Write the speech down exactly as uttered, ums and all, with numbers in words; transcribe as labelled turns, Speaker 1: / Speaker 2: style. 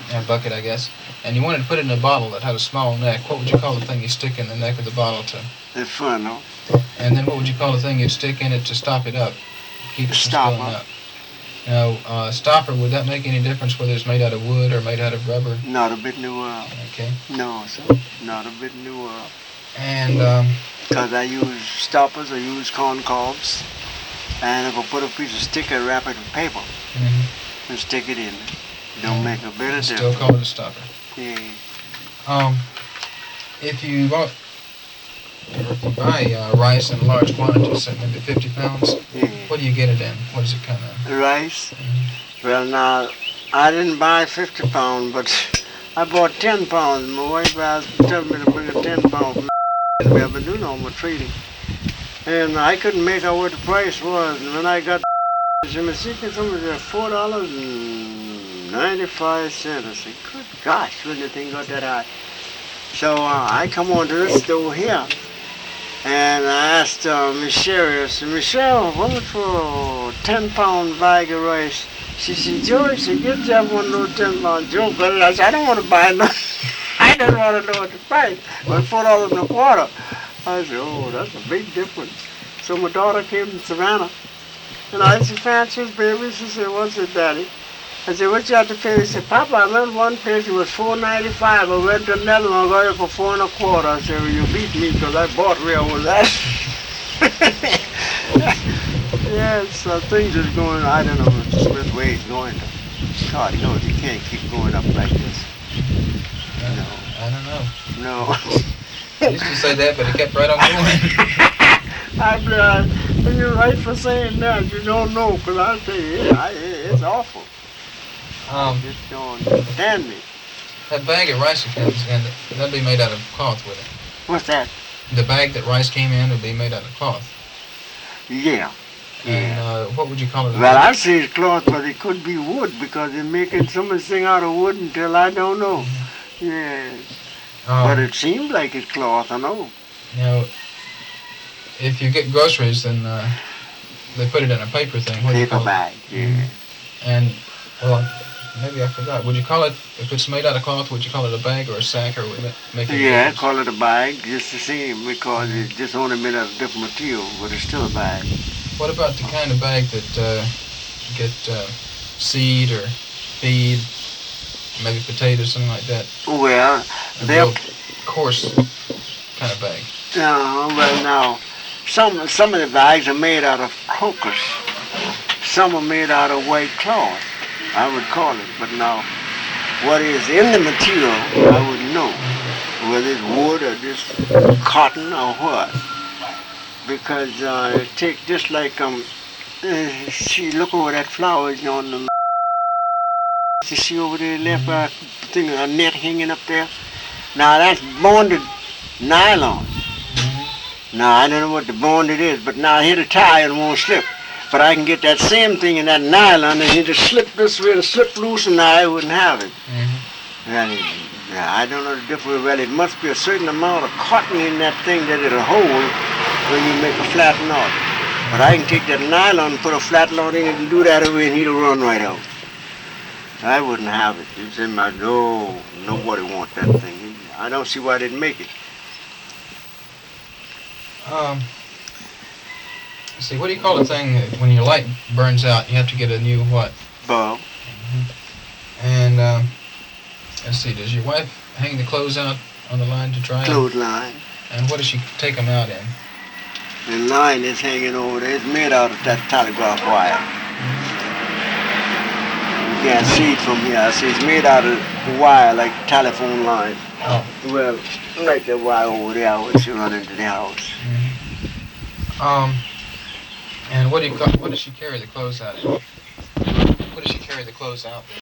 Speaker 1: a bucket, I guess, and you wanted to put it in a bottle that had a small neck. What would you call the thing you stick in the neck of the bottle to?
Speaker 2: The funnel.
Speaker 1: And then what would you call the thing you'd stick in it to stop it up? Keep it from
Speaker 2: Stopper.
Speaker 1: spilling up. Now, uh, stopper, would that make any difference whether it's made out of wood or made out of rubber?
Speaker 2: Not a bit in the world.
Speaker 1: Okay.
Speaker 2: No, sir. Not a bit in the world.
Speaker 1: And, um...
Speaker 2: because I use stoppers, I use corn cobs, and if I put a piece of stick, I wrap it in paper
Speaker 1: mm-hmm.
Speaker 2: and stick it in. Don't make a bit of difference.
Speaker 1: Still call it a stopper.
Speaker 2: Yeah.
Speaker 1: Um, if you bought, if you buy uh, rice in large quantities, say maybe fifty pounds,
Speaker 2: yeah.
Speaker 1: What do you get it in? What does it come in?
Speaker 2: Rice?
Speaker 1: Mm-hmm.
Speaker 2: Well, now, I didn't buy fifty pounds, but I bought ten pounds. My wife asked tell me to bring a ten pound from we have been doing all my trading. And I couldn't make out what the price was. And when I got in the secret, somebody said four dollars and ninety-five cents. I said, good gosh, when the thing got that high. So uh, I come on to this store here, and I asked uh, Miss Sherry, I said, Michelle, what much for a ten pound bag of rice? She said, George, she get that one of those ten pound Joe, but I said, I don't want to buy no. I didn't want to know what the price. But four dollars and a quarter. I said, oh, that's a big difference. So my daughter came to Savannah, and I said, fancy baby. She said, what's it, Daddy? I said, what you have to pay? She said, Papa, I went one place, it was four ninety-five. I went to another one, I got it for four and a quarter. I said, well, you beat me because I bought where I was at. Yes, so things is going, I don't know which way it's going. God knows you can't keep going up like this.
Speaker 1: No. I don't know.
Speaker 2: No.
Speaker 1: I used to say that, but it kept right on going.
Speaker 2: I'm, uh, you're right for saying that. You don't know, because I tell you, it, I, it's awful.
Speaker 1: Um,
Speaker 2: you just don't understand me.
Speaker 1: That bag of rice that comes in, that'd be made out of cloth, would it?
Speaker 2: What's that?
Speaker 1: The bag that rice came in would be made out of cloth.
Speaker 2: Yeah.
Speaker 1: And uh, what would you call it?
Speaker 2: Well, I say it's cloth, but it could be wood, because they're making so much thing out of wood until I don't know. Mm-hmm. Yes. Um, but it seems like it's cloth, I know.
Speaker 1: You know, if you get groceries, then uh, they put it in a paper thing. What do you
Speaker 2: paper
Speaker 1: call
Speaker 2: bag,
Speaker 1: it?
Speaker 2: yeah.
Speaker 1: Mm-hmm. And, well, maybe I forgot. Would you call it, if it's made out of cloth, would you call it a bag or a sack, or would it make it?
Speaker 2: Yeah, I call it a bag, just the same, because mm-hmm. it's just only made out of different material, but it's still a bag.
Speaker 1: What about the kind of bag that uh, get uh, seed or feed, maybe potatoes, something like that?
Speaker 2: Well,
Speaker 1: a
Speaker 2: they're
Speaker 1: real coarse kind of bag.
Speaker 2: No, well, now some some of the bags are made out of crocus. Some are made out of white cloth, I would call it. But now, what is in the material, I wouldn't know whether it's wood or just cotton or what. Because uh, it takes just like um, uh, see, look over that flower on the. You see over there, left uh, thing, a net hanging up there. Now that's bonded nylon. Mm-hmm. Now I don't know what the bonded is, but now I hit a tie and it won't slip. But I can get that same thing in that nylon and hit it slip this way, to slip loose, and now I wouldn't have it. Mm-hmm. And, yeah, I don't know the difference. Well, it must be a certain amount of cotton in that thing that it'll hold when you make a flat knot. But I can take that nylon and put a flat knot in it and do that away, and it'll run right out. I wouldn't have it. It's in my, no, nobody wants that thing. I don't see why they'd make it.
Speaker 1: Um, let's see, what do you call the thing that when your light burns out, you have to get a new what?
Speaker 2: Bulb.
Speaker 1: Mm-hmm. And, um, let's see, does your wife hang the clothes out on the line to dry?
Speaker 2: Clothesline.
Speaker 1: And what does she take them out in?
Speaker 2: The line is hanging over there. It's made out of that telegraph wire. You can't see it from here. I see it's made out of the wire like the telephone line.
Speaker 1: Oh.
Speaker 2: Well, like the wire over there when you run into the house.
Speaker 1: Mm-hmm. Um, and what do you call, what does she carry the clothes out in? What does she carry the clothes out in?